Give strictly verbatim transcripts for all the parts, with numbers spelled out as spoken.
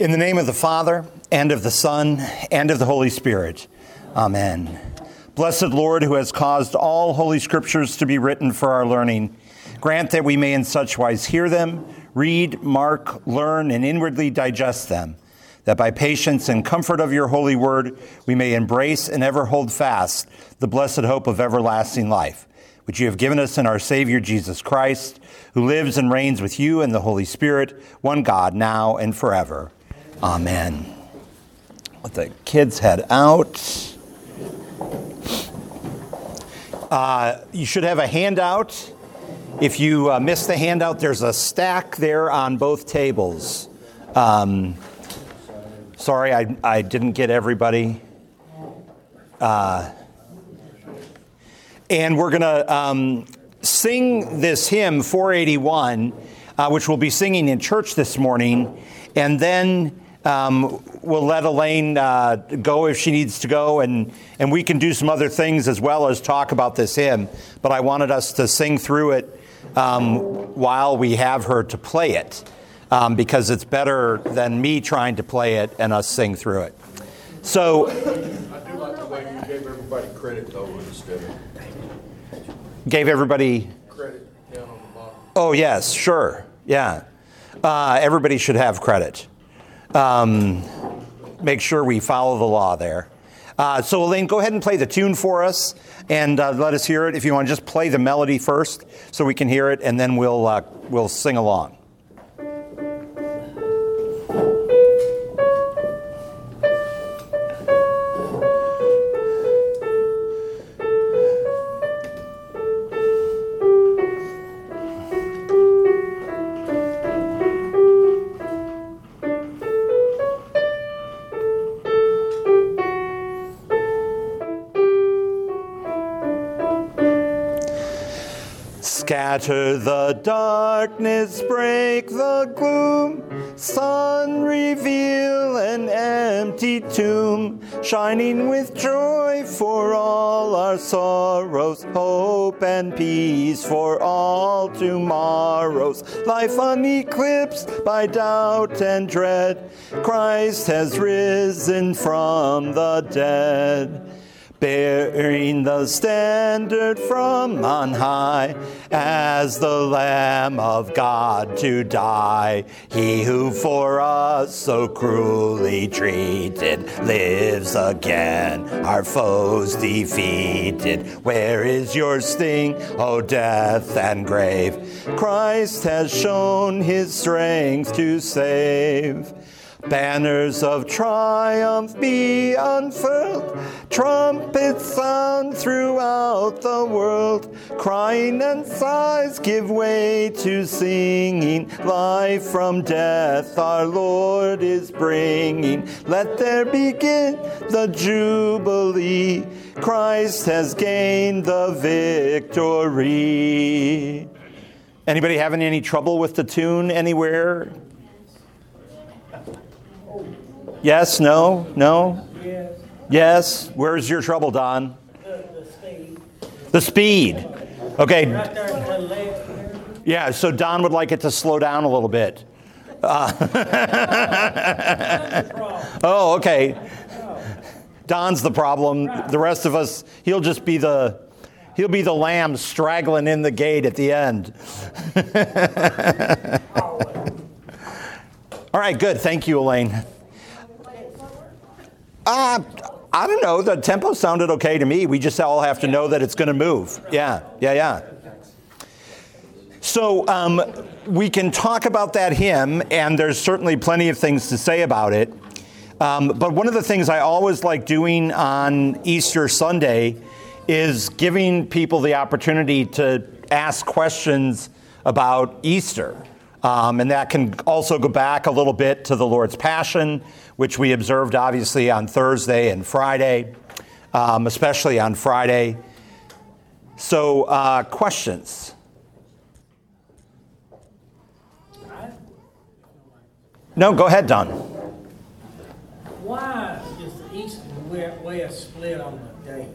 In the name of the Father, and of the Son, and of the Holy Spirit. Amen. Blessed Lord, who has caused all holy scriptures to be written for our learning, grant that we may in such wise hear them, read, mark, learn, and inwardly digest them, that by patience and comfort of your holy word we may embrace and ever hold fast the blessed hope of everlasting life, which you have given us in our Savior Jesus Christ, who lives and reigns with you and the Holy Spirit, one God, now and forever. Amen. Let the kids head out. Uh, you should have a handout. If you uh, missed the handout, there's a stack there on both tables. Um, sorry, I, I didn't get everybody. Uh, and we're going to um, sing this hymn, four eighty-one, uh, which we'll be singing in church this morning. And then um, we'll let Elaine uh, go if she needs to go, and, and we can do some other things as well as talk about this hymn. But I wanted us to sing through it um, while we have her to play it, um, because it's better than me trying to play it and us sing through it. So I do like the way you gave everybody credit, though, instead of... Gave everybody... Credit down on the bottom. Oh, yes, sure. Yeah. Uh, everybody should have credit. Um, make sure we follow the law there. Uh, so, Elaine, go ahead and play the tune for us and uh, let us hear it. If you want to just play the melody first so we can hear it, and then we'll uh, we'll sing along. Scatter the darkness, break the gloom, sun reveal an empty tomb, shining with joy for all our sorrows, hope and peace for all tomorrows. Life uneclipsed by doubt and dread, Christ has risen from the dead. Bearing the standard from on high, as the Lamb of God to die. He who for us so cruelly treated lives again, our foes defeated. Where is your sting, O death and grave? Christ has shown his strength to save. Banners of triumph be unfurled, trumpets sound throughout the world, crying and sighs give way to singing, life from death our Lord is bringing. Let there begin the jubilee, Christ has gained the victory. Anybody having any trouble with the tune anywhere? Yes, no, no? Yes. Yes. Where's your trouble, Don? The, the speed. The speed. Okay. Right there to the left. Yeah, so Don would like it to slow down a little bit. Uh, oh, okay. Don's the problem. The rest of us, he'll just be the, he'll be the lamb straggling in the gate at the end. All right, good. Thank you, Elaine. Uh, I don't know. The tempo sounded okay to me. We just all have to know that it's going to move. Yeah, yeah, yeah. So um, we can talk about that hymn, and there's certainly plenty of things to say about it. Um, but one of the things I always like doing on Easter Sunday is giving people the opportunity to ask questions about Easter. Um, and that can also go back a little bit to the Lord's Passion, which we observed obviously on Thursday and Friday, um, especially on Friday. So, uh, questions? No, go ahead, Don. Why is the East and West split on the date?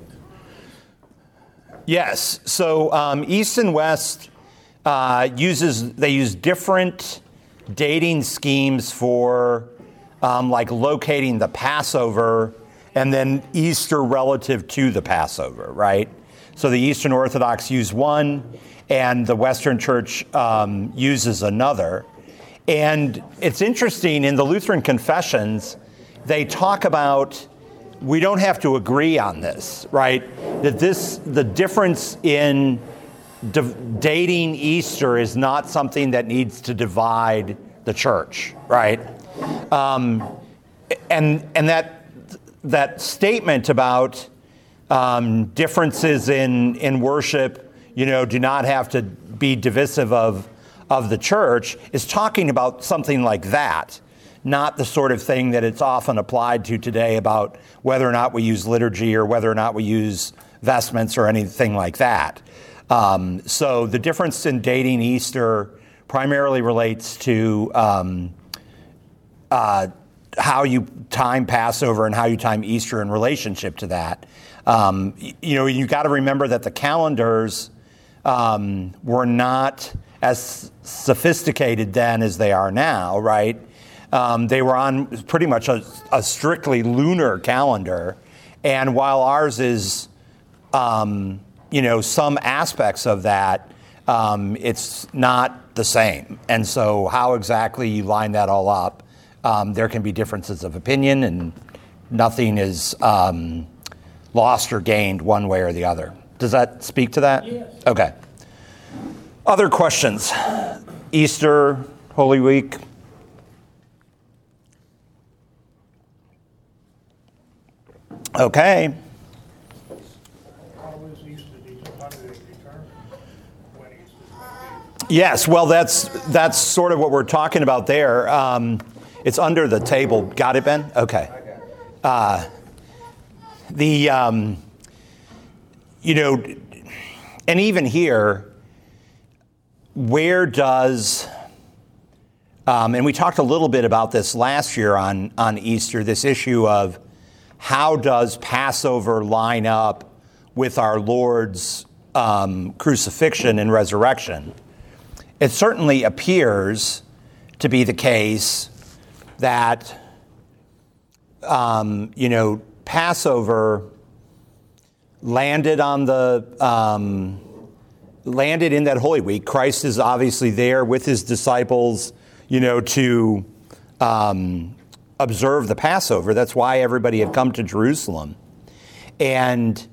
Yes. So um, East and West uh, uses they use different dating schemes for um, like locating the Passover and then Easter relative to the Passover, right? So the Eastern Orthodox use one, and the Western Church um, uses another. And it's interesting, in the Lutheran confessions, they talk about, we don't have to agree on this, right? That this, the difference in d- dating Easter is not something that needs to divide the church, right? Um, and and that that statement about um, differences in in worship, you know, do not have to be divisive of of the church, is talking about something like that, not the sort of thing that it's often applied to today about whether or not we use liturgy or whether or not we use vestments or anything like that. Um, so the difference in dating Easter primarily relates to um, uh, how you time Passover and how you time Easter in relationship to that. Um, you know, you got to remember that the calendars um, were not as sophisticated then as they are now, right? Um, they were on pretty much a, a strictly lunar calendar. And while ours is, um, you know, some aspects of that, um, it's not the same. And so how exactly you line that all up, um, there can be differences of opinion, and nothing is um, lost or gained one way or the other. Does that speak to that? Yes. Okay. Other questions? Easter, Holy Week? Okay. How is Easter determined? How do they determine when Easter is going to be? Yes, well, that's that's sort of what we're talking about there. Um, it's under the table. Got it, Ben? Okay. Uh, the, um, you know, and even here, where does, um, and we talked a little bit about this last year on, on Easter, this issue of how does Passover line up with our Lord's um, crucifixion and resurrection? It certainly appears to be the case that, um, you know, Passover landed on the, um, landed in that Holy Week. Christ is obviously there with his disciples, you know, to um, observe the Passover. That's why everybody had come to Jerusalem. And,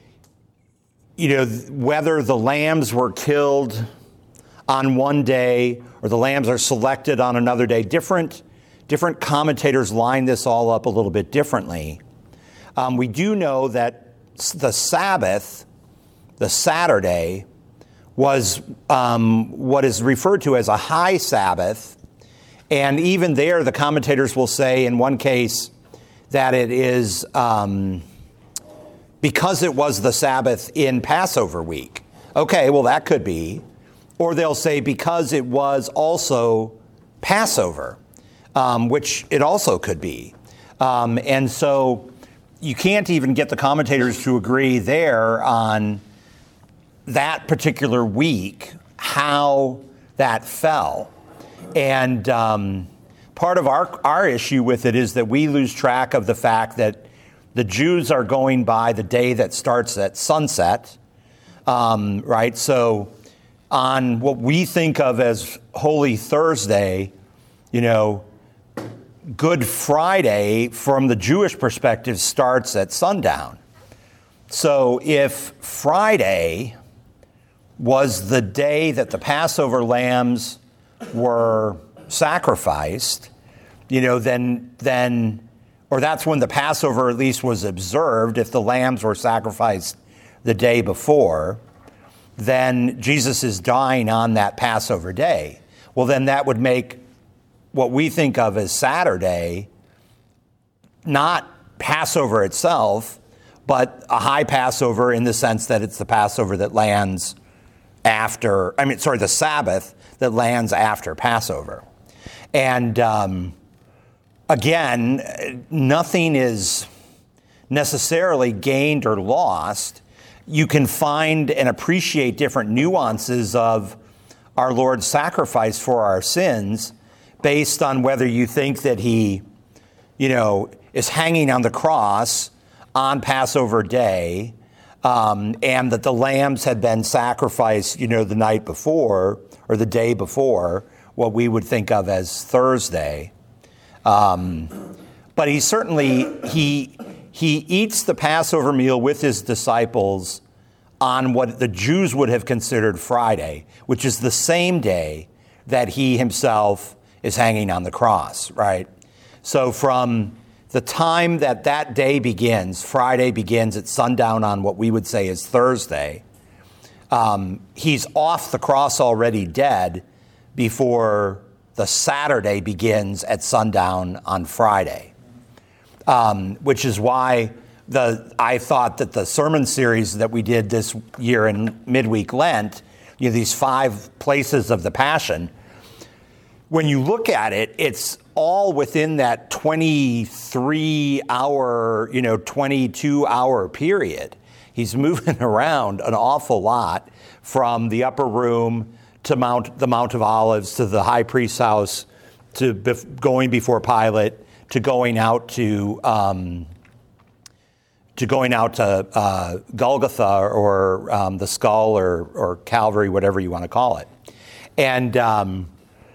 you know, whether the lambs were killed on one day or the lambs are selected on another day, different different commentators line this all up a little bit differently. Um, we do know that the Sabbath, the Saturday, was um, what is referred to as a high Sabbath. And even there, the commentators will say in one case that it is um, because it was the Sabbath in Passover week. Okay, well, that could be. Or they'll say because it was also Passover, um, which it also could be. Um, and so you can't even get the commentators to agree there on that particular week, how that fell. And um, part of our, our issue with it is that we lose track of the fact that the Jews are going by the day that starts at sunset, um, right? So on what we think of as Holy Thursday, you know, Good Friday from the Jewish perspective starts at sundown. So if Friday was the day that the Passover lambs were sacrificed, you know, then, then, or that's when the Passover at least was observed, if the lambs were sacrificed the day before, then Jesus is dying on that Passover day. Well, then that would make what we think of as Saturday not Passover itself, but a high Passover in the sense that it's the Passover that lands after, I mean, sorry, the Sabbath that lands after Passover. And um, again, nothing is necessarily gained or lost. You can find and appreciate different nuances of our Lord's sacrifice for our sins based on whether you think that he you know, is hanging on the cross on Passover day, um, and that the lambs had been sacrificed, you know, the night before or the day before, what we would think of as Thursday. Um, but he certainly, he, he eats the Passover meal with his disciples on what the Jews would have considered Friday, which is the same day that he himself is hanging on the cross, right? So from the time that that day begins, Friday begins at sundown on what we would say is Thursday, um, he's off the cross already dead before the Saturday begins at sundown on Friday, um, which is why the I thought that the sermon series that we did this year in midweek Lent, you know, these five places of the Passion, when you look at it, it's all within that twenty-three hour, you know, twenty-two hour period. He's moving around an awful lot from the upper room to Mount, the Mount of Olives, to the high priest's house, to bef- going before Pilate, to going out to um, to going out to uh, Golgotha or um, the skull or, or Calvary, whatever you want to call it, and. Um,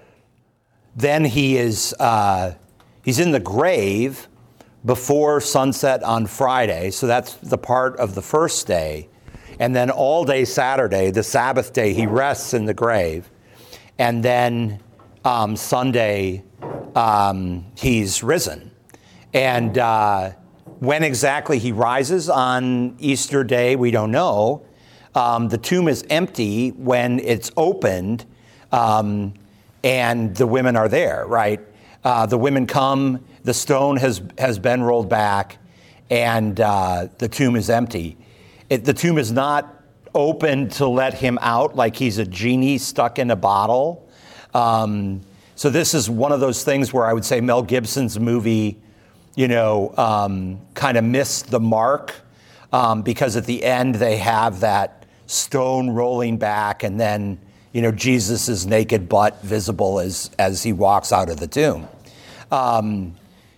Then he is uh, he's in the grave before sunset on Friday, so that's the part of the first day. And then all day Saturday, the Sabbath day, he rests in the grave. And then um, Sunday, um, he's risen. And uh, when exactly he rises on Easter Day, we don't know. Um, the tomb is empty when it's opened. Um, And the women are there, right? Uh, the women come, the stone has has been rolled back, and uh, the tomb is empty. It, the tomb is not open to let him out like he's a genie stuck in a bottle. Um, so this is one of those things where I would say Mel Gibson's movie, you know, um, kind of missed the mark um, because at the end they have that stone rolling back and then, you know, Jesus' naked butt visible as as he walks out of the tomb. Um,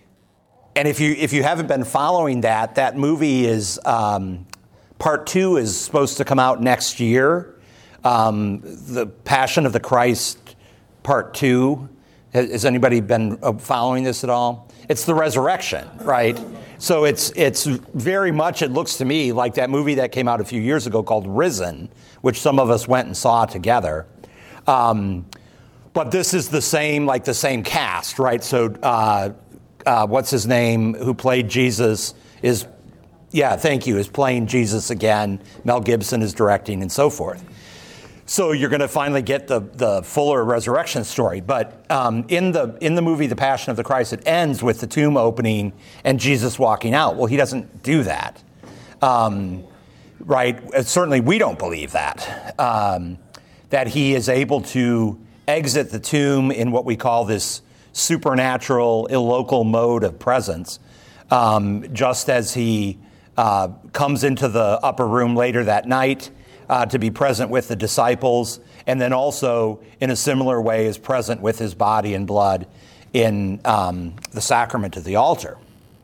and if you if you haven't been following that, that movie is, um, part two is supposed to come out next year. Um, the Passion of the Christ, part two. Has, has anybody been following this at all? It's the resurrection, right? So it's it's very much, it looks to me like that movie that came out a few years ago called Risen, which some of us went and saw together. Um, but this is the same, like the same cast, right? So uh, uh, what's his name, who played Jesus, is, yeah, thank you, is playing Jesus again. Mel Gibson is directing and so forth. So you're going to finally get the the fuller resurrection story. But um, in the in the movie The Passion of the Christ, it ends with the tomb opening and Jesus walking out. Well, he doesn't do that, um, right? Certainly we don't believe that, um, that he is able to exit the tomb in what we call this supernatural, illocal mode of presence, um, just as he uh, comes into the upper room later that night, Uh, to be present with the disciples, and then also in a similar way is present with his body and blood in um, the sacrament of the altar.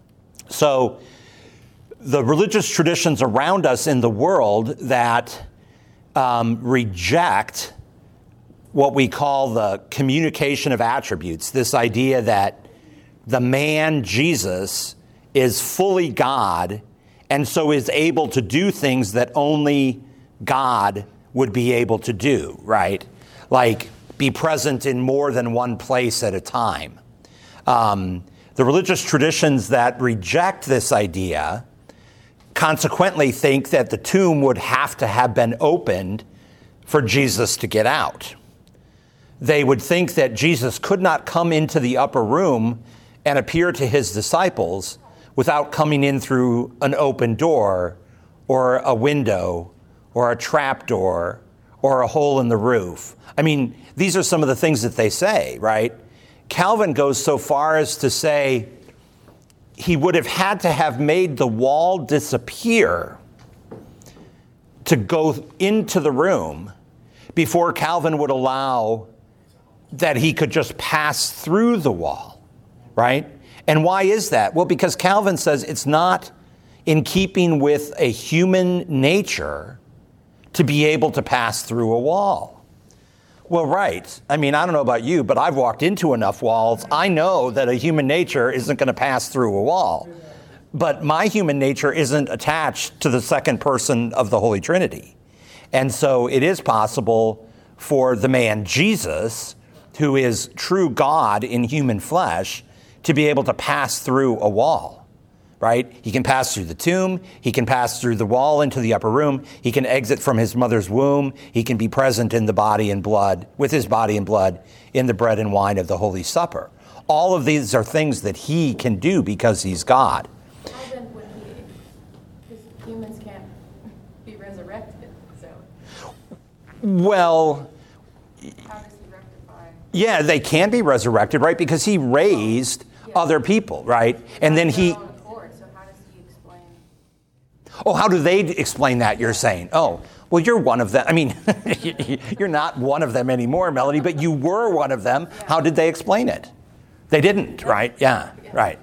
So the religious traditions around us in the world that um, reject what we call the communication of attributes, this idea that the man Jesus is fully God and so is able to do things that only God would be able to do, right? Like be present in more than one place at a time. Um, the religious traditions that reject this idea consequently think that the tomb would have to have been opened for Jesus to get out. They would think that Jesus could not come into the upper room and appear to his disciples without coming in through an open door or a window or a trap door, or a hole in the roof. I mean, these are some of the things that they say, right? Calvin goes so far as to say he would have had to have made the wall disappear to go into the room before Calvin would allow that he could just pass through the wall, right? And why is that? Well, because Calvin says it's not in keeping with a human nature to be able to pass through a wall. Well, right. I mean, I don't know about you, but I've walked into enough walls. I know that a human nature isn't going to pass through a wall. But my human nature isn't attached to the second person of the Holy Trinity. And so it is possible for the man Jesus, who is true God in human flesh, to be able to pass through a wall, right? He can pass through the tomb. He can pass through the wall into the upper room. He can exit from his mother's womb. He can be present in the body and blood, with his body and blood, in the bread and wine of the Holy Supper. All of these are things that he can do because he's God. How then would he, because humans can't be resurrected, so Well, how does he rectify? yeah, they can be resurrected, right? Because he raised Yeah. other people, right? And then he... Their own accord, so how does he explain? Oh, how do they explain that, you're saying? Oh, well, you're one of them. I mean, you're not one of them anymore, Melody, but you were one of them. How did they explain it? They didn't, right? Yeah, right.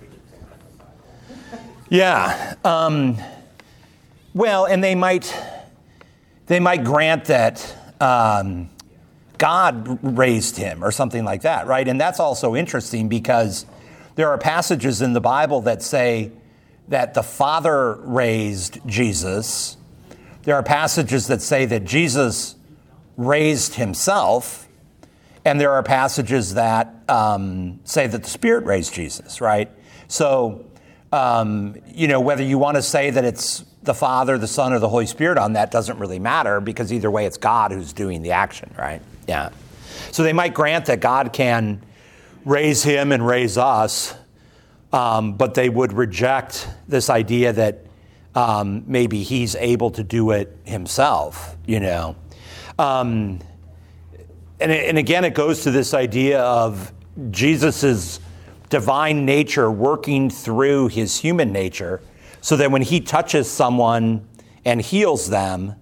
Yeah. Um, well, and they might they might grant that um, God raised him or something like that, right? And that's also interesting because there are passages in the Bible that say that the Father raised Jesus. There are passages that say that Jesus raised himself. And there are passages that um, say that the Spirit raised Jesus, right? So, um, you know, whether you want to say that it's the Father, the Son, or the Holy Spirit on that doesn't really matter because either way it's God who's doing the action, right? Yeah. So they might grant that God can raise him and raise us, um, but they would reject this idea that um, maybe he's able to do it himself, you know. Um, And, and again, it goes to this idea of Jesus's divine nature working through his human nature so that when he touches someone and heals them,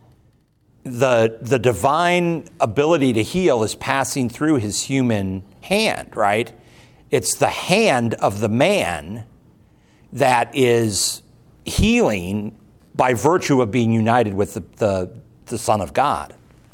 the, the divine ability to heal is passing through his human hand, right? It's the hand of the man that is healing by virtue of being united with the, the, the Son of God.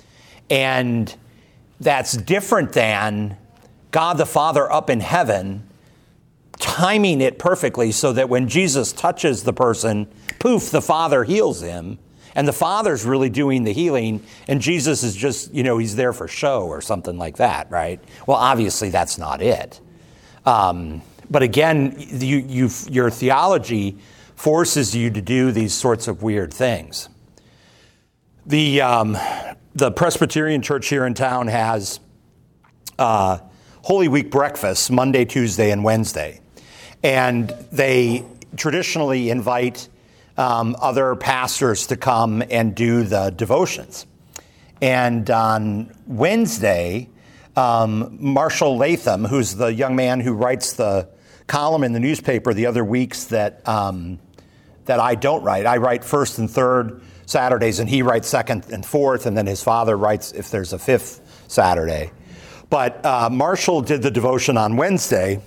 And that's different than God the Father up in heaven timing it perfectly so that when Jesus touches the person, poof, the Father heals him. And the Father's really doing the healing, and Jesus is just, you know, he's there for show or something like that, right? Well, obviously that's not it. Um, but again, you, you, your theology forces you to do these sorts of weird things. The... Um, The Presbyterian Church here in town has uh, Holy Week breakfasts Monday, Tuesday, and Wednesday. And they traditionally invite um, other pastors to come and do the devotions. And on Wednesday, um, Marshall Latham, who's the young man who writes the column in the newspaper the other weeks that um, that I don't write. I write first and third Saturdays, and he writes second and fourth, and then his father writes if there's a fifth Saturday. But uh, Marshall did the devotion on Wednesday,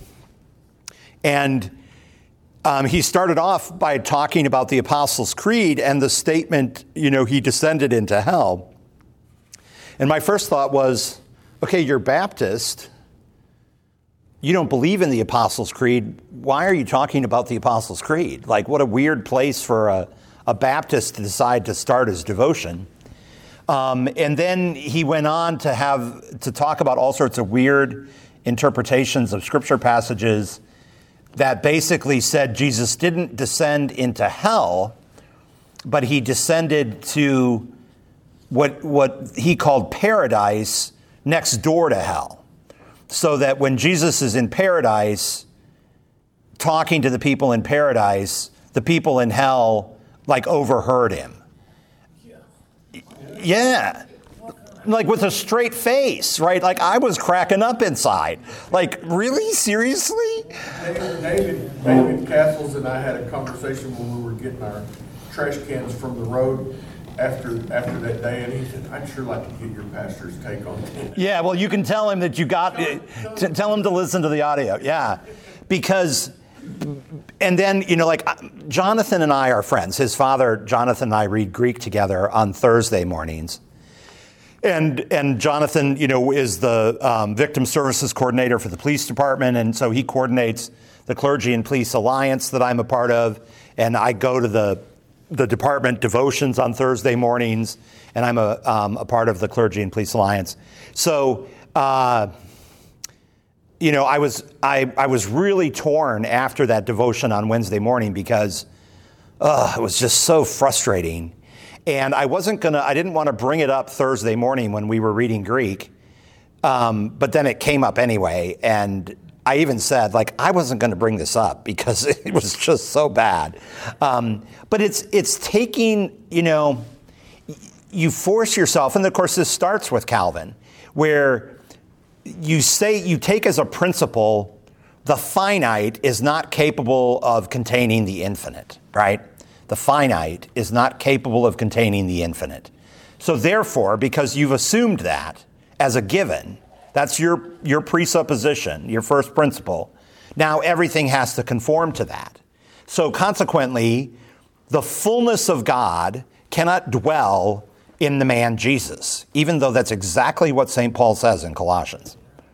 and um, he started off by talking about the Apostles' Creed and the statement, you know, he descended into hell. And my first thought was, okay, you're Baptist. You don't believe in the Apostles' Creed. Why are you talking about the Apostles' Creed? Like, what a weird place for a a Baptist to decide to start his devotion. Um, and then he went on to have to talk about all sorts of weird interpretations of scripture passages that basically said Jesus didn't descend into hell, but he descended to what, what he called paradise next door to hell. So that when Jesus is in paradise, talking to the people in paradise, the people in hell like overheard him. Yeah. Like with a straight face, right? Like I was cracking up inside. Like, really? Seriously? David, David, David Castles and I had a conversation when we were getting our trash cans from the road. after, after that day, and he said, I'd sure like to get your pastor's take on that. Yeah, well, you can tell him that you got, t- tell him to listen to the audio. Yeah, because, and then, you know, like Jonathan and I are friends. His father, Jonathan, and I read Greek together on Thursday mornings. And and Jonathan, you know, is the um, victim services coordinator for the police department. And so he coordinates the Clergy and Police Alliance that I'm a part of. And I go to the the department devotions on Thursday mornings. And I'm a, um, a part of the Clergy and Police Alliance. So, uh, you know, I was I, I was really torn after that devotion on Wednesday morning because uh, it was just so frustrating. And I wasn't going to, I didn't want to bring it up Thursday morning when we were reading Greek. Um, but then it came up anyway. And I even said, like, I wasn't going to bring this up because it was just so bad. Um, but it's it's taking, you know, you force yourself. And of course, this starts with Calvin, where you say, you take as a principle, the finite is not capable of containing the infinite, right? The finite is not capable of containing the infinite. So therefore, because you've assumed that as a given, that's your, your presupposition, your first principle, now everything has to conform to that. So consequently, the fullness of God cannot dwell in the man Jesus, even though that's exactly what Saint Paul says in Colossians.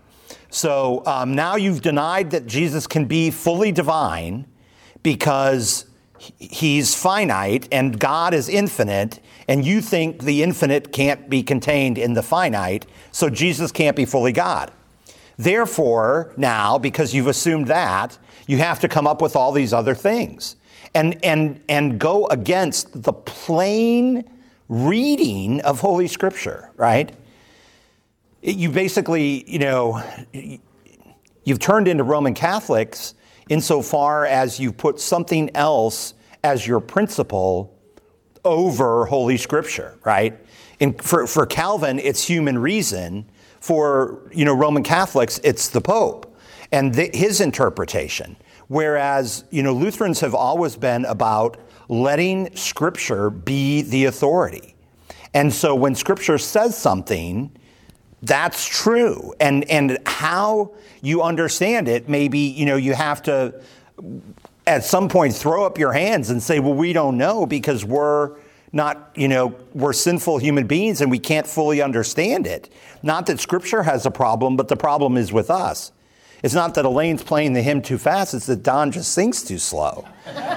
So um, now you've denied that Jesus can be fully divine because he's finite and God is infinite, and you think the infinite can't be contained in the finite, so Jesus can't be fully God. Therefore, now, because you've assumed that, you have to come up with all these other things and and and go against the plain reading of Holy Scripture, right? You basically, you know, you've turned into Roman Catholics insofar as you put something else as your principle over Holy Scripture, right? And for, for Calvin, it's human reason. For, you know, Roman Catholics, it's the Pope and the, his interpretation. Whereas, you know, Lutherans have always been about letting Scripture be the authority. And so when Scripture says something, that's true. And and how you understand it, maybe, you know, you have to, at some point, throw up your hands and say, well, we don't know because we're not, you know, we're sinful human beings and we can't fully understand it. Not that Scripture has a problem, but the problem is with us. It's not that Elaine's playing the hymn too fast, it's that Don just sings too slow.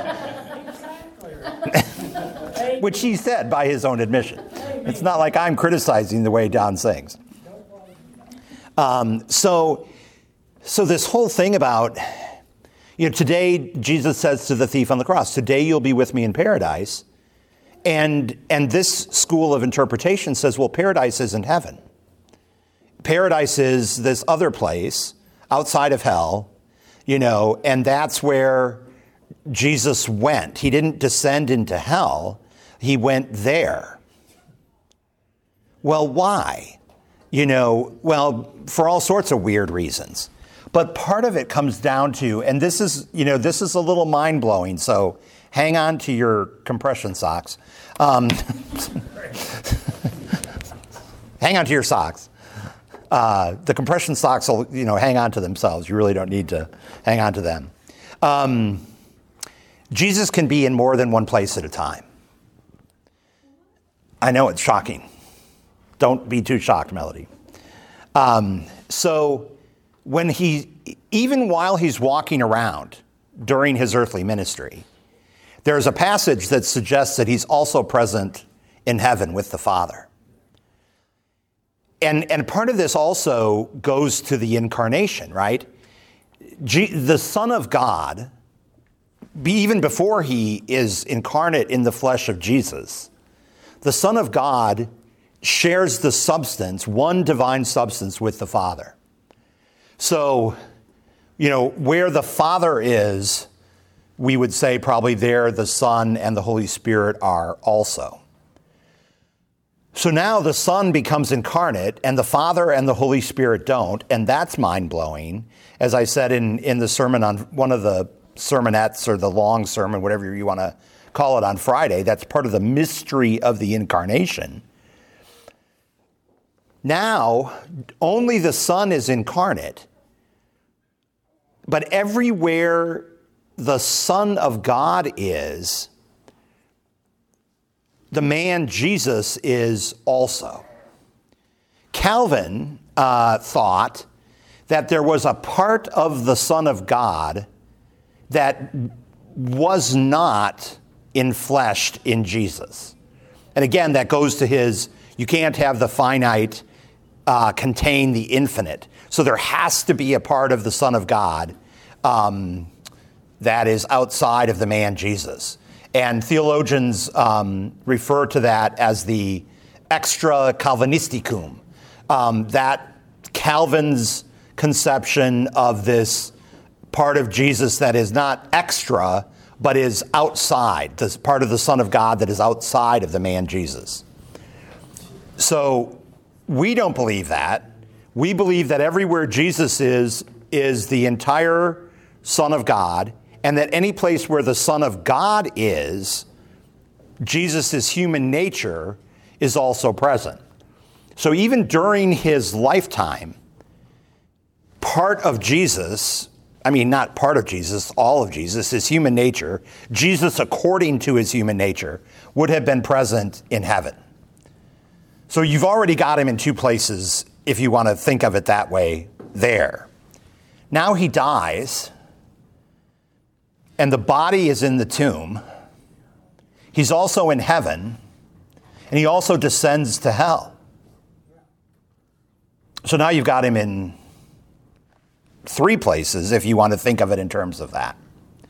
Which he said by his own admission. It's not like I'm criticizing the way Don sings. Um, so, so this whole thing about, you know, today Jesus says to the thief on the cross, today you'll be with me in paradise. And, and this school of interpretation says, well, paradise isn't heaven. Paradise is this other place outside of hell, you know, and that's where Jesus went. He didn't descend into hell. He went there. Well, why? You know, well, for all sorts of weird reasons. But part of it comes down to, and this is, you know, this is a little mind-blowing, so hang on to your compression socks. Um, hang on to your socks. Uh, the compression socks will, you know, hang on to themselves. You really don't need to hang on to them. Um, Jesus can be in more than one place at a time. I know it's shocking. Don't be too shocked, Melody. Um, so when he, even while he's walking around during his earthly ministry, there's a passage that suggests that he's also present in heaven with the Father. And, and part of this also goes to the incarnation, right? G- the Son of God, be, even before he is incarnate in the flesh of Jesus, the Son of God shares the substance, one divine substance with the Father. So, you know, where the Father is, we would say probably there the Son and the Holy Spirit are also. So now the Son becomes incarnate and the Father and the Holy Spirit don't, and that's mind-blowing. As I said in, in the sermon on one of the sermonettes or the long sermon, whatever you want to call it on Friday. That's part of the mystery of the incarnation. Now, only the Son is incarnate, but everywhere the Son of God is, the man Jesus is also. Calvin uh, thought that there was a part of the Son of God that was not enfleshed in Jesus. And again, that goes to his, you can't have the finite uh, contain the infinite. So there has to be a part of the Son of God um, that is outside of the man Jesus. And theologians um, refer to that as the extra Calvinisticum, um, that Calvin's conception of this part of Jesus that is not extra, but is outside, this part of the Son of God that is outside of the man Jesus. So we don't believe that. We believe that everywhere Jesus is, is the entire Son of God, and that any place where the Son of God is, Jesus' human nature is also present. So even during his lifetime, part of Jesus, I mean, not part of Jesus, all of Jesus, his human nature, Jesus according to his human nature, would have been present in heaven. So you've already got him in two places, if you want to think of it that way, there. Now he dies, and the body is in the tomb. He's also in heaven, and he also descends to hell. So now you've got him in three places, if you want to think of it in terms of that.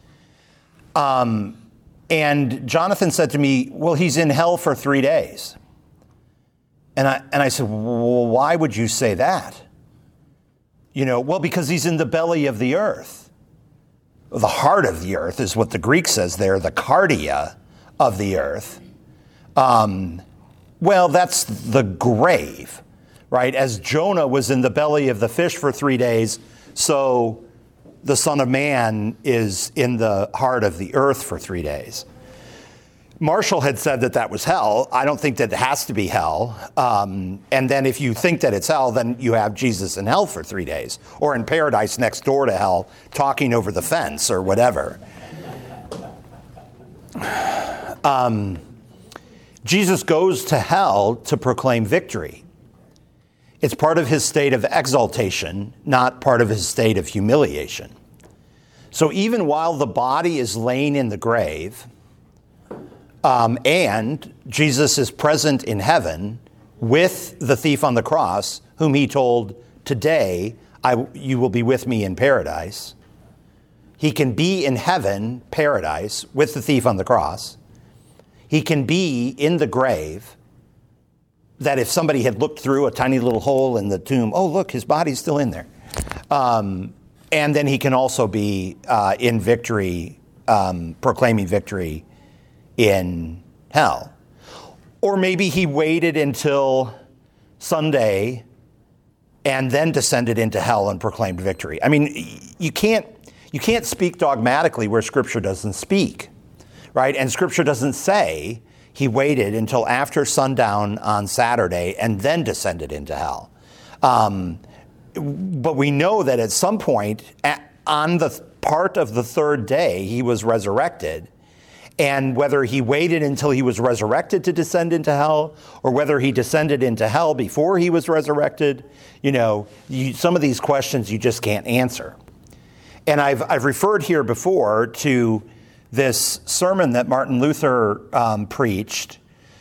Um, and Jonathan said to me, well, he's in hell for three days. And I, and I said, well, why would you say that? You know, well, because he's in the belly of the earth. The heart of the earth is what the Greek says there, the cardia of the earth. Um, well, that's the grave, right? As Jonah was in the belly of the fish for three days, so the Son of Man is in the heart of the earth for three days. Marshall had said that that was hell. I don't think that it has to be hell. Um, and then if you think that it's hell, then you have Jesus in hell for three days. Or in paradise next door to hell, talking over the fence or whatever. Um, Jesus goes to hell to proclaim victory. It's part of his state of exaltation, not part of his state of humiliation. So even while the body is laying in the grave, um, and Jesus is present in heaven with the thief on the cross, whom he told, today I, you will be with me in paradise. He can be in heaven, paradise, with the thief on the cross. He can be in the grave, that if somebody had looked through a tiny little hole in the tomb, oh, look, his body's still in there. Um, and then he can also be uh, in victory, um, proclaiming victory in hell. Or maybe he waited until Sunday and then descended into hell and proclaimed victory. I mean, you can't, you can't speak dogmatically where Scripture doesn't speak, right? And Scripture doesn't say he waited until after sundown on Saturday and then descended into hell. Um, but we know that at some point at, on the part of the third day, he was resurrected. And whether he waited until he was resurrected to descend into hell, or whether he descended into hell before he was resurrected, you know, you, some of these questions you just can't answer. And I've, I've referred here before to this sermon that Martin Luther um, preached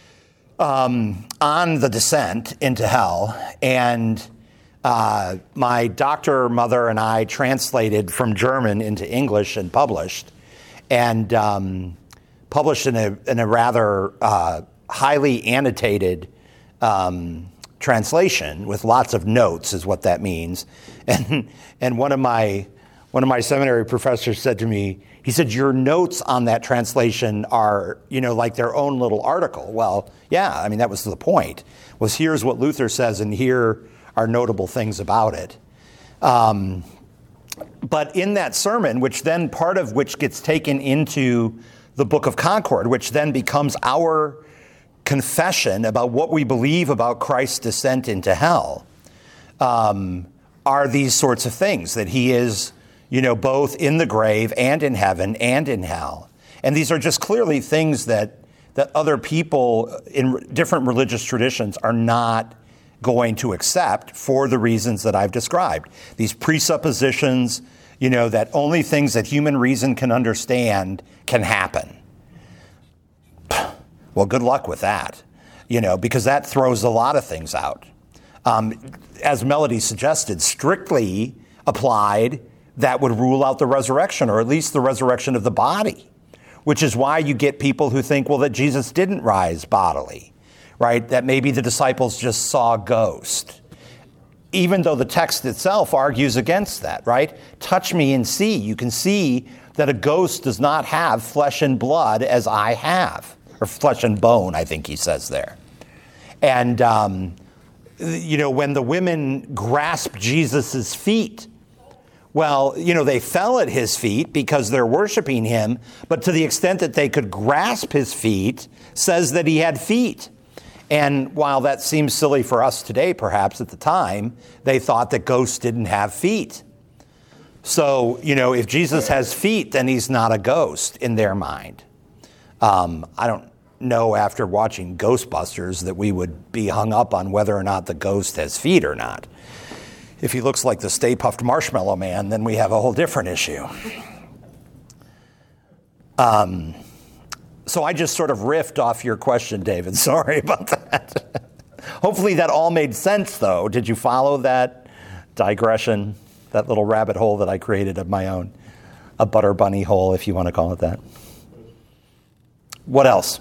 um, on the descent into hell. And uh, my doctor mother and I translated from German into English and published. And um, published in a, in a rather uh, highly annotated um, translation with lots of notes is what that means. And, and one of my One of my seminary professors said to me, he said, your notes on that translation are, you know, like their own little article. Well, yeah, I mean, that was the point, was here's what Luther says and here are notable things about it. Um, but in that sermon, which then part of which gets taken into the Book of Concord, which then becomes our confession about what we believe about Christ's descent into hell, um, are these sorts of things, that he is, you know, both in the grave and in heaven and in hell. And these are just clearly things that that other people in different religious traditions are not going to accept for the reasons that I've described. These presuppositions, you know, that only things that human reason can understand can happen. Well, good luck with that, you know, because that throws a lot of things out. Um, as Melody suggested, strictly applied, that would rule out the resurrection, or at least the resurrection of the body, which is why you get people who think, well, that Jesus didn't rise bodily, right? That maybe the disciples just saw a ghost, even though the text itself argues against that, right? Touch me and see. You can see that a ghost does not have flesh and blood as I have, or flesh and bone, I think he says there. And, um, you know, when the women grasped Jesus's feet, well, you know, they fell at his feet because they're worshiping him, but to the extent that they could grasp his feet says that he had feet. And while that seems silly for us today, perhaps at the time, they thought that ghosts didn't have feet. So, you know, if Jesus has feet, then he's not a ghost in their mind. Um, I don't know after watching Ghostbusters that we would be hung up on whether or not the ghost has feet or not. If he looks like the Stay Puft Marshmallow Man, then we have a whole different issue. Um, so I just sort of riffed off your question, David. Sorry about that. Hopefully that all made sense, though. Did you follow that digression, that little rabbit hole that I created of my own? A butter bunny hole, if you want to call it that. What else?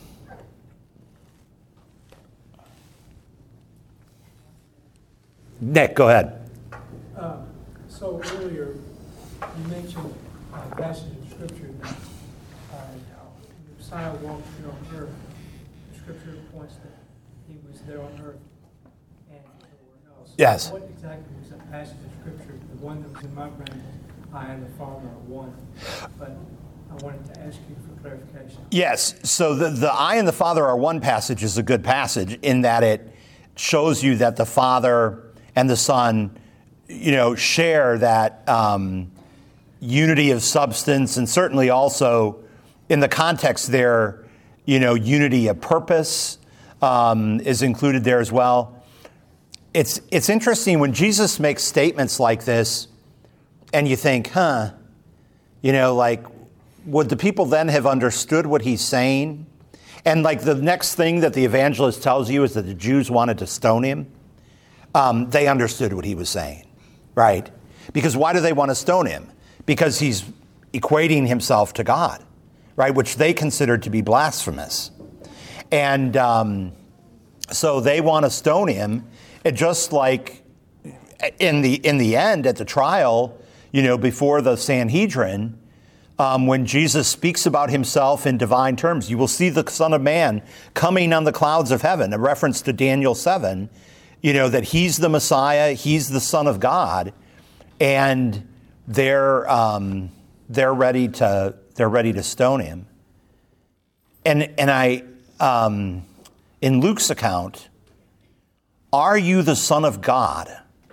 Nick, go ahead. Uh, So earlier, you mentioned a passage of scripture that uh, the Messiah walked here on earth. The scripture points that he was there on earth and everywhere else. Yes. What exactly was that passage of scripture? The one that was in my brain was, I and the Father are one. But I wanted to ask you for clarification. Yes. So the, the I and the Father are one passage is a good passage in that it shows you that the Father and the Son, you know, share that um, unity of substance, and certainly also in the context there, you know, unity of purpose um, is included there as well. It's it's interesting when Jesus makes statements like this, and you think, huh, you know, like, would the people then have understood what he's saying? And like the next thing that the evangelist tells you is that the Jews wanted to stone him. Um, they understood what he was saying, right? Because why do they want to stone him? Because he's equating himself to God, right? Which they considered to be blasphemous. And um, so they want to stone him. It just like in the in the end, at the trial, you know, before the Sanhedrin, um, when Jesus speaks about himself in divine terms, you will see the Son of Man coming on the clouds of heaven, a reference to Daniel seven, you know, that he's the Messiah, he's the Son of God, and they're um, they're ready to they're ready to stone him. And and I um, in Luke's account, are you the Son of God?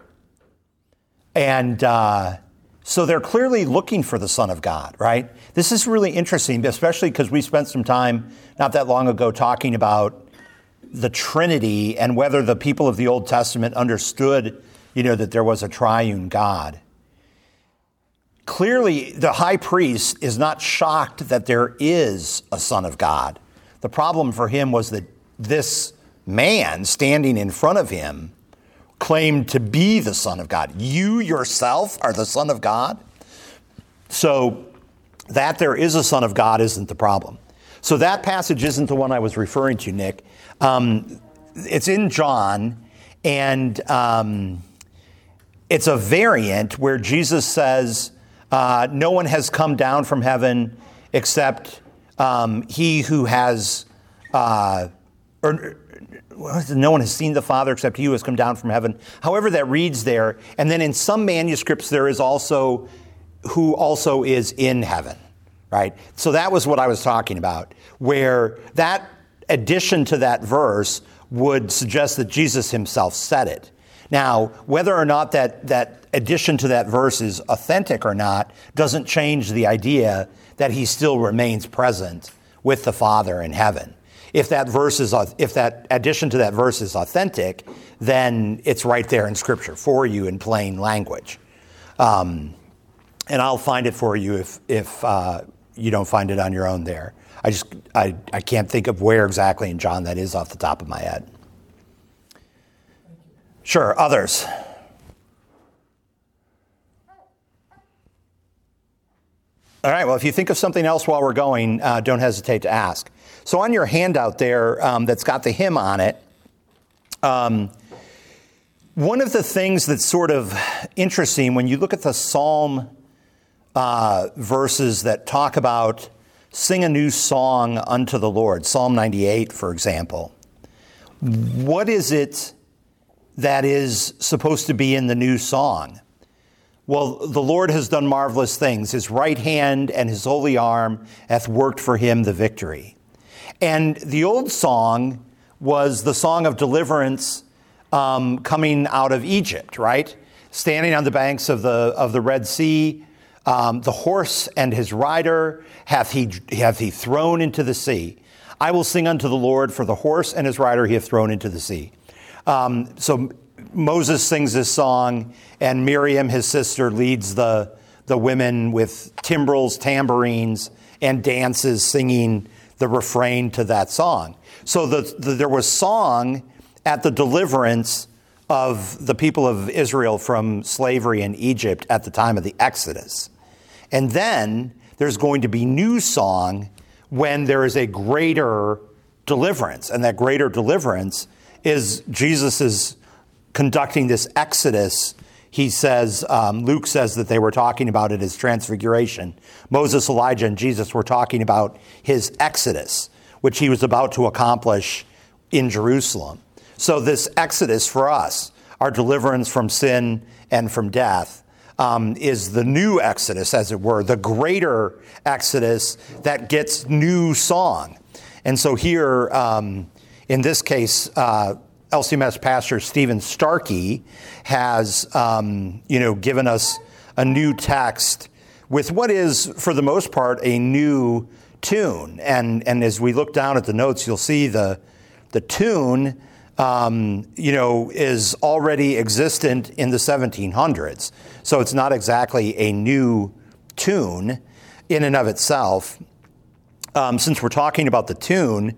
And uh, so they're clearly looking for the Son of God, right? This is really interesting, especially because we spent some time not that long ago talking about the Trinity and whether the people of the Old Testament understood, you know, that there was a triune God. Clearly, the high priest is not shocked that there is a Son of God. The problem for him was that this man standing in front of him claimed to be the Son of God. You yourself are the Son of God? So that there is a Son of God isn't the problem. So that passage isn't the one I was referring to, Nick. Um, it's in John, and um, it's a variant where Jesus says, uh, no one has come down from heaven except um, he who has, uh, or no one has seen the Father except he who has come down from heaven. However that reads there. And then in some manuscripts there is also who also is in heaven, right? So that was what I was talking about, where that addition to that verse would suggest that Jesus himself said it. Now, whether or not that, that addition to that verse is authentic or not doesn't change the idea that he still remains present with the Father in heaven. If that verse is, if that addition to that verse is authentic, then it's right there in Scripture for you in plain language. Um, and I'll find it for you if if uh, you don't find it on your own there. I just I, I can't think of where exactly in John that is off the top of my head. Sure, others. All right, well, if you think of something else while we're going, uh, don't hesitate to ask. So on your handout there um, that's got the hymn on it, um, one of the things that's sort of interesting when you look at the psalm uh, verses that talk about sing a new song unto the Lord, Psalm ninety-eight, for example, what is it that is supposed to be in the new song? Well, the Lord has done marvelous things. His right hand and his holy arm hath worked for him the victory. And the old song was the song of deliverance um, coming out of Egypt, right? Standing on the banks of the of the Red Sea, um, the horse and his rider hath he hath he thrown into the sea. I will sing unto the Lord, for the horse and his rider he hath thrown into the sea. Um, so Moses sings this song, and Miriam, his sister, leads the the women with timbrels, tambourines, and dances, singing the refrain to that song. So the, the, there was song at the deliverance of the people of Israel from slavery in Egypt at the time of the Exodus. And then there's going to be new song when there is a greater deliverance. And that greater deliverance is Jesus is conducting this Exodus. He says, um, Luke says that they were talking about it as transfiguration. Moses, Elijah, and Jesus were talking about his Exodus, which he was about to accomplish in Jerusalem. So this Exodus for us, our deliverance from sin and from death, um, is the new Exodus, as it were, the greater Exodus that gets new song. And so here, um, in this case, uh, L C M S pastor Stephen Starkey has, um, you know, given us a new text with what is, for the most part, a new tune. And and as we look down at the notes, you'll see the the tune, um, you know, is already existent in the seventeen hundreds. So it's not exactly a new tune in and of itself. Um, since we're talking about the tune,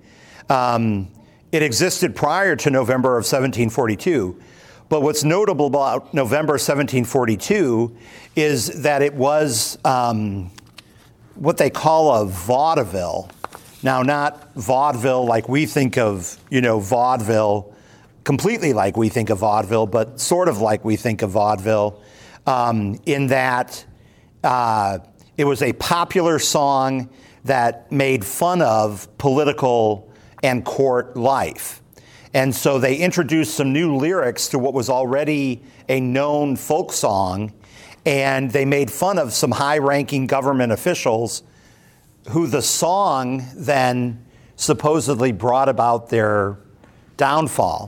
um, it existed prior to November of seventeen forty-two. But what's notable about November seventeen forty-two is that it was um, what they call a vaudeville. Now, not vaudeville like we think of, you know, vaudeville, completely like we think of vaudeville, but sort of like we think of vaudeville, um, in that uh, it was a popular song that made fun of political and court life. And so they introduced some new lyrics to what was already a known folk song, and they made fun of some high-ranking government officials who the song then supposedly brought about their downfall.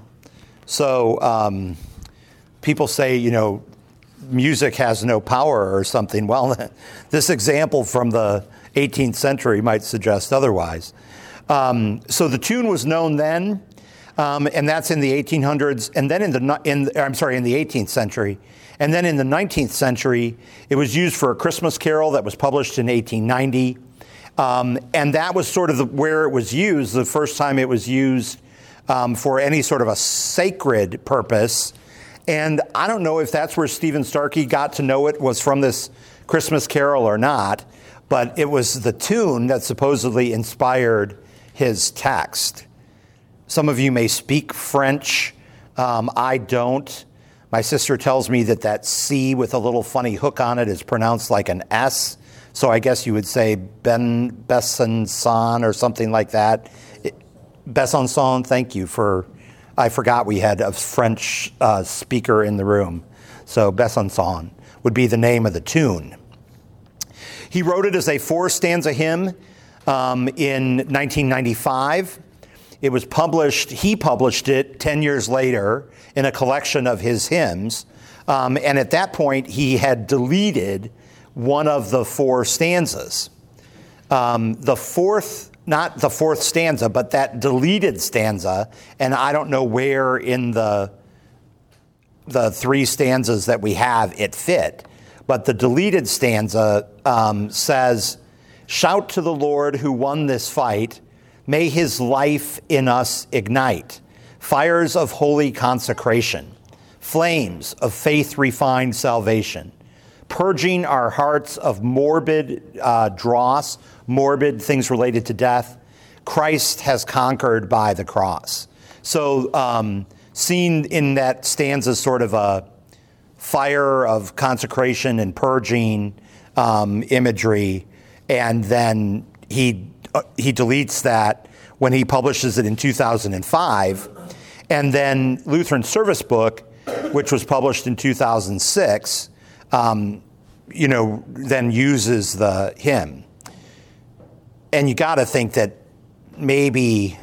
So um, people say, you know, music has no power or something. Well, this example from the eighteenth century might suggest otherwise. Um, so the tune was known then, um, and that's in the eighteen hundreds, and then in the in I'm sorry in the eighteenth century, and then in the nineteenth century, it was used for a Christmas carol that was published in eighteen ninety, um, and that was sort of the, where it was used. The first time it was used um, for any sort of a sacred purpose, and I don't know if that's where Stephen Starkey got to know it was from this Christmas carol or not, but it was the tune that supposedly inspired his text. Some of you may speak French. Um, I don't. My sister tells me that that C with a little funny hook on it is pronounced like an S. So I guess you would say Ben Besançon or something like that. It, Besançon, thank you for, I forgot we had a French uh, speaker in the room. So Besançon would be the name of the tune. He wrote it as a four-stanza hymn um, in nineteen ninety-five. It was published, he published it ten years later in a collection of his hymns. Um, and at that point, he had deleted one of the four stanzas. Um, the fourth, not the fourth stanza, but that deleted stanza, and I don't know where in the the three stanzas that we have it fit, but the deleted stanza um, says, "Shout to the Lord who won this fight, may his life in us ignite, fires of holy consecration, flames of faith-refined salvation, purging our hearts of morbid uh, dross, morbid things related to death. Christ has conquered by the cross." So um, seen in that stanza sort of a fire of consecration and purging um, imagery, and then he uh, he deletes that when he publishes it in two thousand five. And then Lutheran Service Book, which was published in two thousand six, um, you know, then uses the hymn. And you got to think that maybe,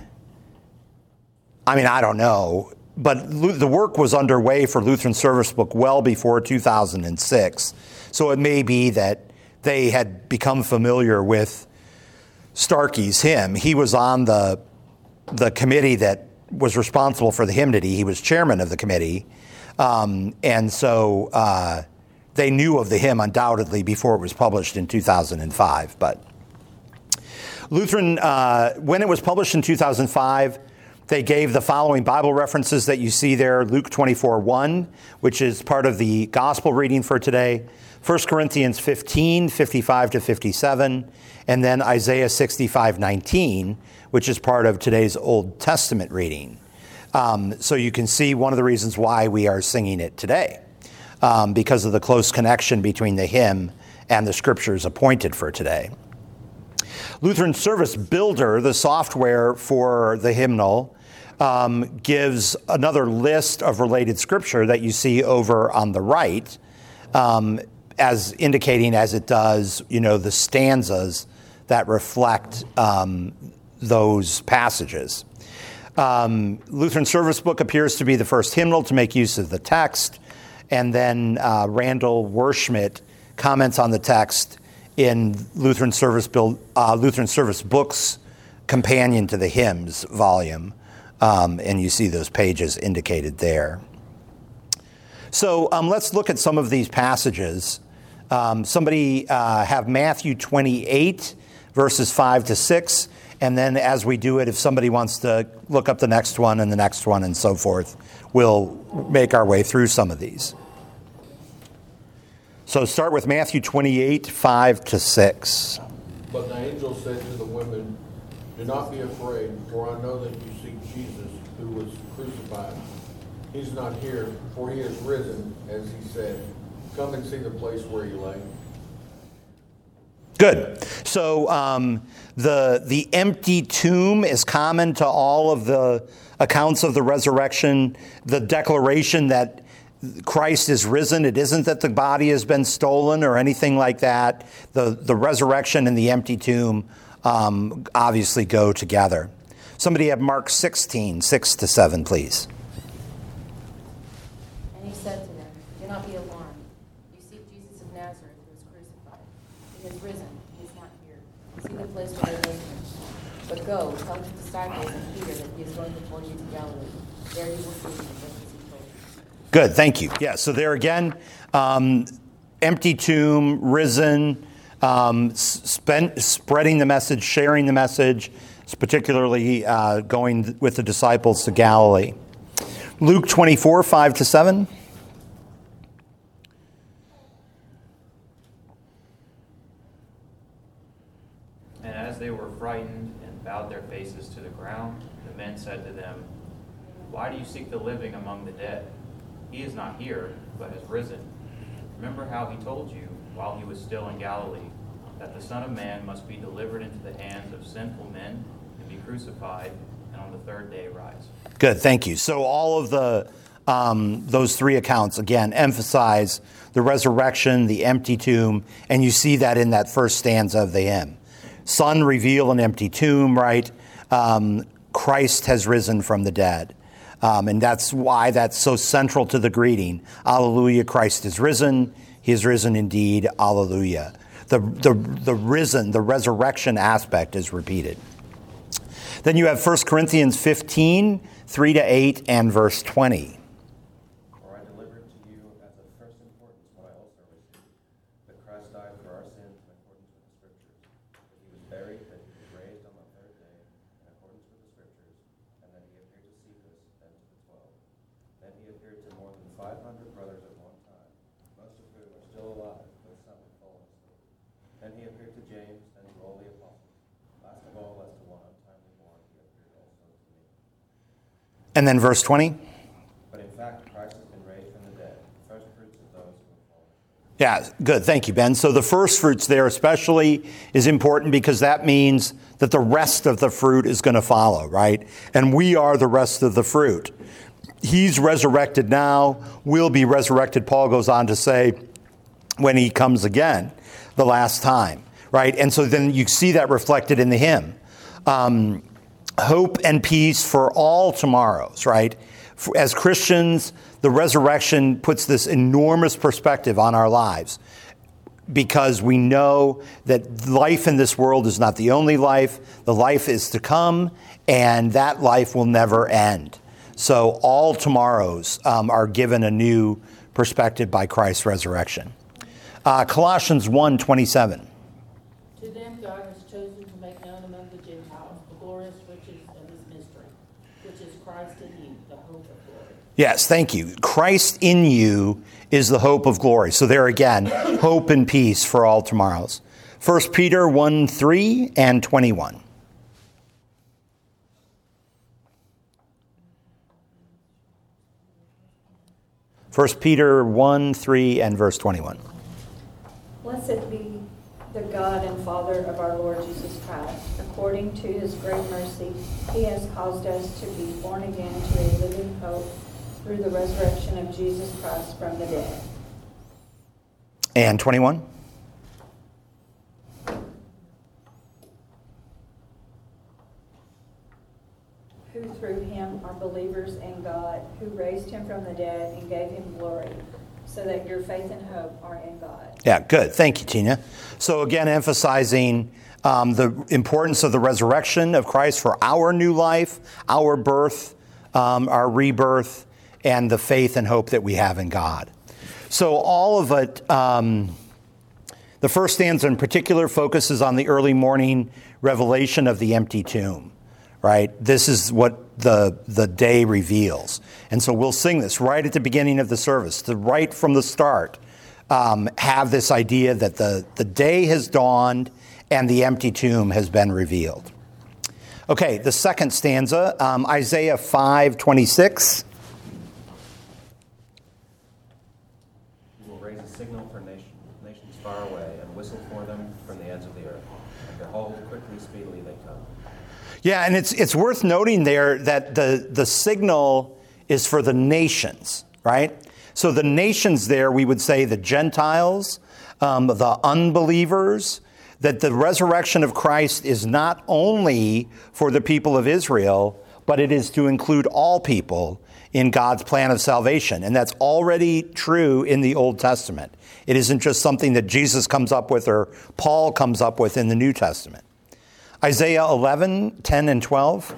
I mean, I don't know, but the work was underway for Lutheran Service Book well before two thousand six. So it may be that they had become familiar with Starkey's hymn. He was on the the committee that was responsible for the hymnody. He was chairman of the committee. Um, and so uh, they knew of the hymn undoubtedly before it was published in two thousand five. But Lutheran, uh, when it was published in two thousand five, they gave the following Bible references that you see there: Luke twenty-four one, which is part of the gospel reading for today, First Corinthians fifteen, fifty-five to fifty-seven, and then Isaiah sixty-five nineteen, which is part of today's Old Testament reading. Um, so you can see one of the reasons why we are singing it today, um, because of the close connection between the hymn and the scriptures appointed for today. Lutheran Service Builder, the software for the hymnal, um, gives another list of related scripture that you see over on the right, um, as indicating as it does, you know, the stanzas that reflect um, those passages. Um, Lutheran Service Book appears to be the first hymnal to make use of the text, and then uh, Randall Werschmidt comments on the text in Lutheran Service Build, uh, Lutheran Service Books companion to the hymns volume, um, and you see those pages indicated there. So um, let's look at some of these passages. Um, somebody uh, have Matthew twenty-eight, verses five to six, and then as we do it, if somebody wants to look up the next one and the next one and so forth, we'll make our way through some of these. So start with Matthew twenty-eight, five to six. But the angel said to the women, "Do not be afraid, for I know that you seek Jesus, who was crucified. He's not here, for he is risen, as he said. Come and see the place where he lay." Good. So um, the the empty tomb is common to all of the accounts of the resurrection. The declaration that Christ is risen. It isn't that the body has been stolen or anything like that. The, the resurrection and the empty tomb um, obviously go together. Somebody have Mark sixteen, six to seven, please. And he said to them, "Do not be alarmed. You seek Jesus of Nazareth, who was crucified. He has risen. He is not here. See the place where they laid him. But go, tell his disciples and Peter that he is going before you to Galilee. There you will see him, just as he told you." Good, thank you. Yeah, so there again, um, empty tomb, risen, um, spent, spreading the message, sharing the message, particularly uh, going with the disciples to Galilee. Luke twenty-four, five to seven. And as they were frightened and bowed their faces to the ground, the men said to them, "Why do you seek the living among the dead? He is not here, but has risen. Remember how he told you, while he was still in Galilee, that the Son of Man must be delivered into the hands of sinful men and be crucified, and on the third day rise." Good, thank you. So all of the um, those three accounts, again, emphasize the resurrection, the empty tomb, and you see that in that first stanza of the hymn. Sun, reveal an empty tomb, right? Um, Christ has risen from the dead. Um, and that's why that's so central to the greeting. Alleluia, Christ is risen. He is risen indeed. Alleluia. The, the, the risen, the resurrection aspect is repeated. Then you have First Corinthians fifteen, three to eight, and verse twenty. For I delivered to you as of first importance what I also received, that Christ died for our sins in accordance with the Scriptures, that he was buried, that he was raised on the third day in accordance with the Scriptures, and that he appeared to Cephas, then to the twelve. Then he appeared to more than five hundred brothers at one time, most of whom are still alive, though some have fallen asleep. Then he appeared to James, then to all the apostles. Last of all, as to one untimely born, he appeared also to me. And then verse twenty. But in fact, Christ has been raised from the dead, first fruits of those who have fallen. Yeah, good. Thank you, Ben. So the first fruits there especially is important because that means that the rest of the fruit is going to follow, right? And we are the rest of the fruit. He's resurrected now, will be resurrected, Paul goes on to say, when he comes again, the last time, right? And so then you see that reflected in the hymn. Um, hope and peace for all tomorrows, right? As Christians, the resurrection puts this enormous perspective on our lives because we know that life in this world is not the only life. The life is to come, and that life will never end. So all tomorrows um, are given a new perspective by Christ's resurrection. Uh, Colossians one twenty-seven. To them God has chosen to make known among the Gentiles the glorious riches of his mystery, which is Christ in you, the hope of glory. Yes, thank you. Christ in you is the hope of glory. So there again, hope and peace for all tomorrows. First Peter one, three and twenty-one. First Peter one, three and verse twenty-one. Blessed be the God and Father of our Lord Jesus Christ. According to his great mercy, he has caused us to be born again to a living hope through the resurrection of Jesus Christ from the dead. And twenty-one. Who through him are believers in God, who raised him from the dead and gave him glory, so that your faith and hope are in God. Yeah, good. Thank you, Tina. So again, emphasizing um, the importance of the resurrection of Christ for our new life, our birth, um, our rebirth, and the faith and hope that we have in God. So all of it, um, the first stanza in particular focuses on the early morning revelation of the empty tomb, right? This is what the the day reveals. And so we'll sing this right at the beginning of the service, to right from the start, um, have this idea that the, the day has dawned and the empty tomb has been revealed. Okay, the second stanza, um, Isaiah five twenty-six. You will raise a signal for nation, nations far away and whistle for them from the ends of the earth. And behold, quickly, speedily they come. Yeah, and it's it's worth noting there that the, the signal is for the nations, right? So the nations there, we would say the Gentiles, um, the unbelievers, that the resurrection of Christ is not only for the people of Israel, but it is to include all people in God's plan of salvation. And that's already true in the Old Testament. It isn't just something that Jesus comes up with or Paul comes up with in the New Testament. Isaiah eleven, ten and twelve.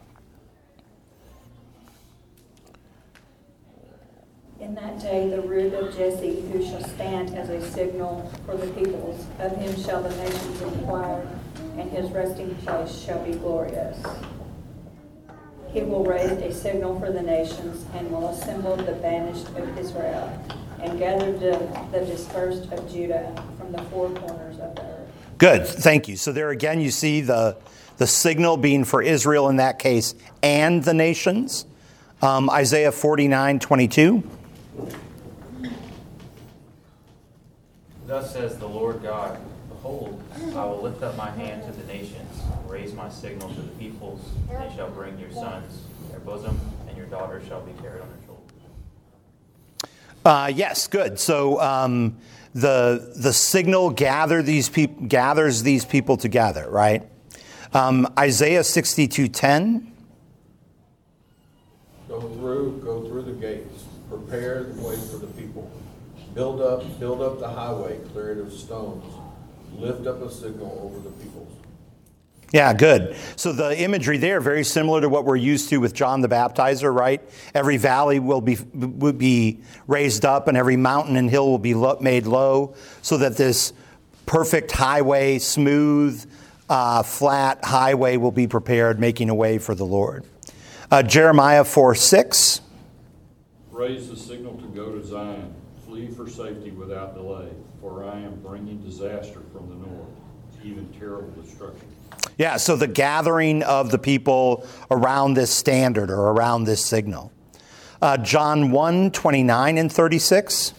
In that day the root of Jesse, who shall stand as a signal for the peoples, of him shall the nations inquire, and his resting place shall be glorious. He will raise a signal for the nations, and will assemble the banished of Israel, and gather the, the dispersed of Judah from the four corners of the earth. Good, thank you. So there again you see the, the signal being for Israel in that case and the nations. Um, Isaiah forty-nine twenty-two. Thus says the Lord God, behold, I will lift up my hand to the nations, raise my signal to the peoples, and they shall bring your sons in their bosom, and your daughters shall be carried on their shoulders. Uh, yes, good. So um, the the signal gather these peop- gathers these people together, right? Um, Isaiah sixty-two ten. Go through, go through the gates, prepare the way for the people. Build up, build up the highway, clear it of stones. Lift up a signal over the peoples. Yeah, good. So the imagery there, very similar to what we're used to with John the Baptizer, right? Every valley will be will be raised up, and every mountain and hill will be lo- made low, so that this perfect highway, smooth, uh, flat highway will be prepared, making a way for the Lord. Uh, Jeremiah four six. Raise the signal to go to Zion. Flee for safety without delay, for I am bringing disaster from the north, even terrible destruction. Yeah, so the gathering of the people around this standard or around this signal. Uh, John one twenty-nine and thirty-six.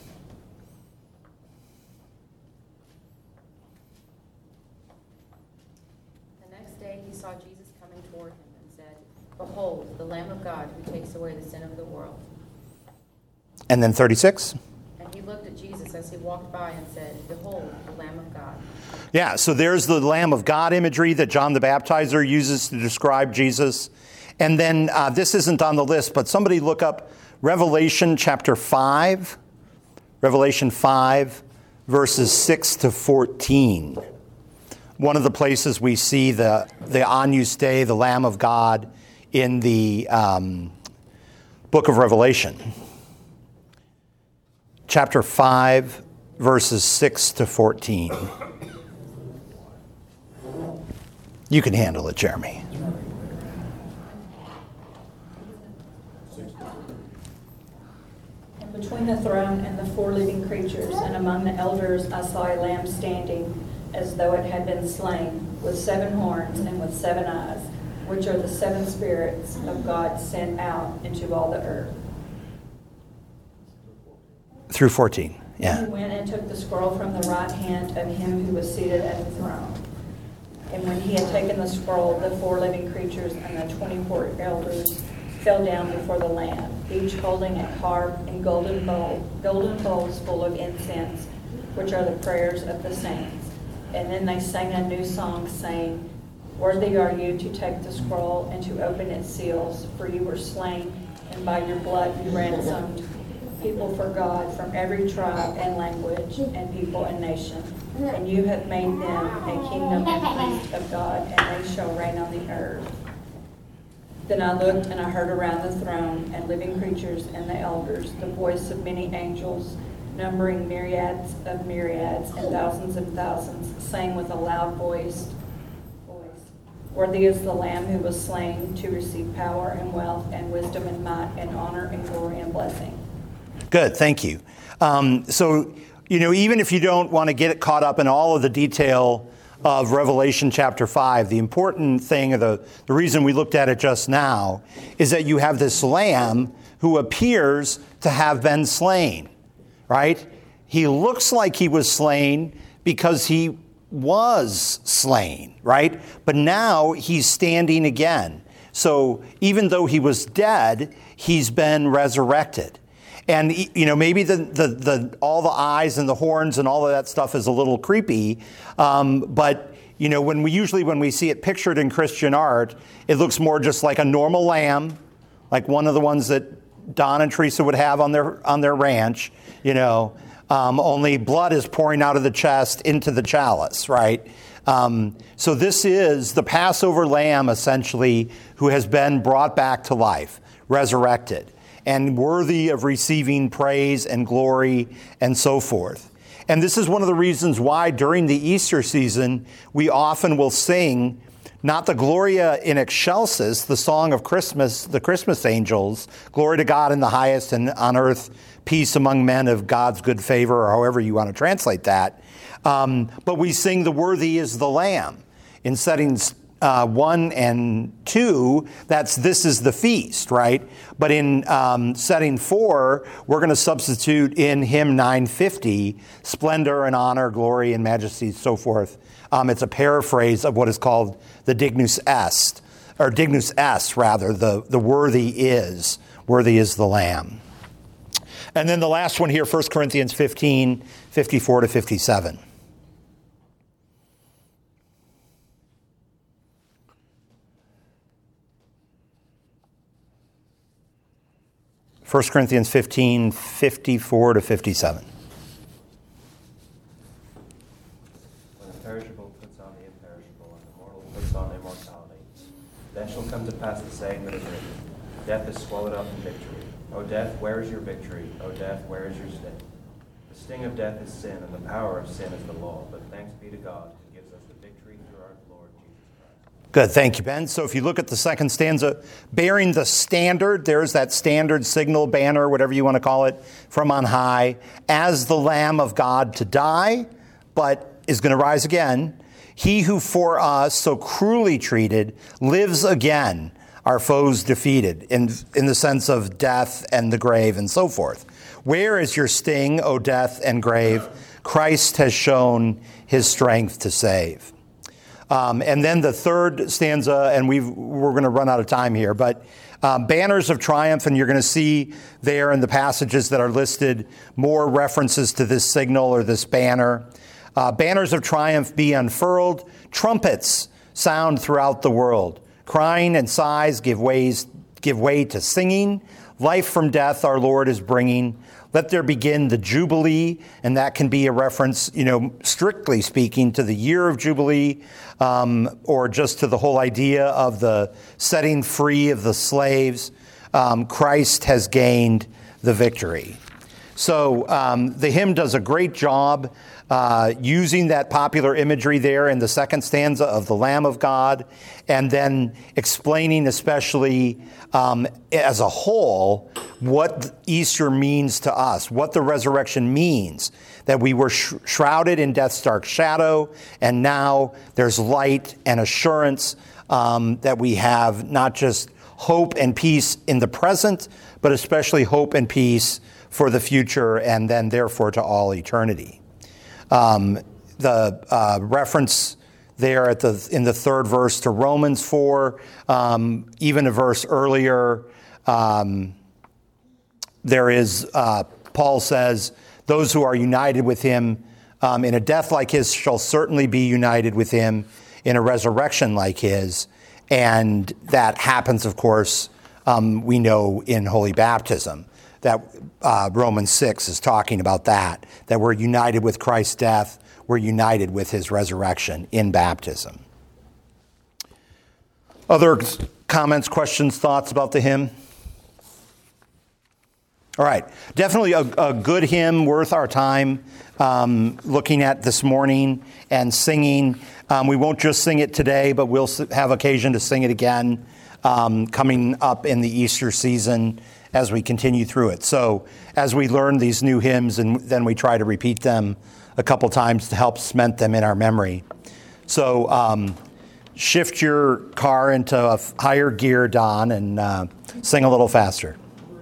The next day he saw Jesus coming toward him and said, "Behold, the Lamb of God who takes away the sin of the world." And then thirty-six. And he looked at Jesus as he walked by and said, "Behold, the Lamb of God." Yeah, so there's the Lamb of God imagery that John the Baptizer uses to describe Jesus. And then uh, this isn't on the list, but somebody look up Revelation chapter five. Revelation five, verses six to fourteen. One of the places we see the, the Agnus Dei, the Lamb of God, in the um, book of Revelation. Chapter five, verses six to fourteen. You can handle it, Jeremy. And between the throne and the four living creatures, and among the elders, I saw a lamb standing as though it had been slain, with seven horns and with seven eyes, which are the seven spirits of God sent out into all the earth. Through fourteen, He yeah. went and took the scroll from the right hand of him who was seated at the throne. And when he had taken the scroll, the four living creatures and the twenty-four elders fell down before the Lamb, each holding a harp and golden bowl, golden bowls full of incense, which are the prayers of the saints. And then they sang a new song, saying, "Worthy are you to take the scroll and to open its seals, for you were slain, and by your blood you ransomed people for God from every tribe and language and people and nation. And you have made them a kingdom and priests of God, and they shall reign on the earth." Then I looked, and I heard around the throne and living creatures and the elders the voice of many angels, numbering myriads of myriads and thousands of thousands, saying with a loud voice, voice, "Worthy is the Lamb who was slain to receive power and wealth and wisdom and might and honor and glory and blessing." Good, thank you. Um, so, you know, even if you don't want to get caught up in all of the detail of Revelation chapter five, the important thing, or the, the reason we looked at it just now, is that you have this Lamb who appears to have been slain, right? He looks like he was slain because he was slain, right? But now he's standing again. So even though he was dead, he's been resurrected. And, you know, maybe the, the, the all the eyes and the horns and all of that stuff is a little creepy. Um, but, you know, when we usually when we see it pictured in Christian art, it looks more just like a normal lamb, like one of the ones that Don and Teresa would have on their on their ranch, you know, um, only blood is pouring out of the chest into the chalice, right? Um, so this is the Passover lamb, essentially, who has been brought back to life, resurrected, and worthy of receiving praise and glory and so forth. And this is one of the reasons why during the Easter season, we often will sing not the Gloria in Excelsis, the song of Christmas, the Christmas angels, glory to God in the highest and on earth, peace among men of God's good favor, or however you want to translate that. Um, but we sing the worthy is the Lamb. In settings Uh, one and two, that's this is the feast, right? But in um, setting four, we're going to substitute in hymn nine fifty, splendor and honor, glory and majesty, so forth. Um, it's a paraphrase of what is called the Dignus Est, or Dignus Est, rather, the, the worthy is, worthy is the Lamb. And then the last one here, First Corinthians fifteen, fifty-four to fifty-seven. First Corinthians fifteen, fifty-four to fifty-seven. When the perishable puts on the imperishable, and the mortal puts on immortality, then shall come to pass the saying that is written, death is swallowed up in victory. O death, where is your victory? O death, where is your sting? The sting of death is sin, and the power of sin is the law. But thanks be to God, who gives us the victory through our Lord Jesus Christ. Good, thank you, Ben. So if you look at the second stanza, bearing the standard, there's that standard signal, banner, whatever you want to call it, from on high, as the Lamb of God to die, but is going to rise again. He who for us so cruelly treated lives again, our foes defeated, in, in the sense of death and the grave and so forth. Where is your sting, O death and grave? Christ has shown his strength to save. Um, and then the third stanza, and we've, we're going to run out of time here, but um, banners of triumph, and you're going to see there in the passages that are listed more references to this signal or this banner. Uh, banners of triumph be unfurled, trumpets sound throughout the world. Crying and sighs give ways, give way to singing. Life from death our Lord is bringing. Let there begin the Jubilee, and that can be a reference, you know, strictly speaking, to the year of Jubilee, um, or just to the whole idea of the setting free of the slaves. Um, Christ has gained the victory. So um, the hymn does a great job uh, using that popular imagery there in the second stanza of the Lamb of God, and then explaining especially um, as a whole what Easter means to us, what the resurrection means, that we were sh- shrouded in death's dark shadow, and now there's light and assurance um, that we have not just hope and peace in the present, but especially hope and peace for the future, and then therefore to all eternity. Um, the uh, reference there at the in the third verse to Romans four, um, even a verse earlier, um, there is, uh, Paul says, those who are united with him um, in a death like his shall certainly be united with him in a resurrection like his. And that happens, of course, um, we know in holy baptism. That uh, Romans six is talking about that, that we're united with Christ's death, we're united with his resurrection in baptism. Other comments, questions, thoughts about the hymn? All right, definitely a, a good hymn, worth our time um, looking at this morning and singing. Um, we won't just sing it today, but we'll have occasion to sing it again um, coming up in the Easter season as we continue through it. So as we learn these new hymns, and then we try to repeat them a couple times to help cement them in our memory. So um, shift your car into a higher gear, Don, and uh, sing a little faster.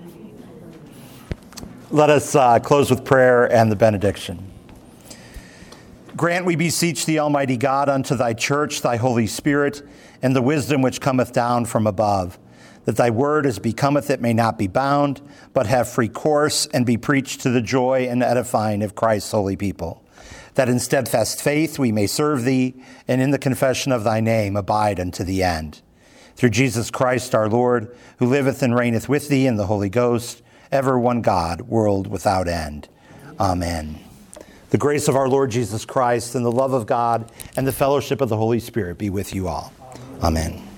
Let us uh, close with prayer and the benediction. Grant, we beseech thee, Almighty God, unto thy church, thy Holy Spirit, and the wisdom which cometh down from above, that thy word as becometh it may not be bound, but have free course, and be preached to the joy and edifying of Christ's holy people, that in steadfast faith we may serve thee, and in the confession of thy name abide unto the end. Through Jesus Christ our Lord, who liveth and reigneth with thee in the Holy Ghost, ever one God, world without end. Amen. The grace of our Lord Jesus Christ, and the love of God, and the fellowship of the Holy Spirit be with you all. Amen.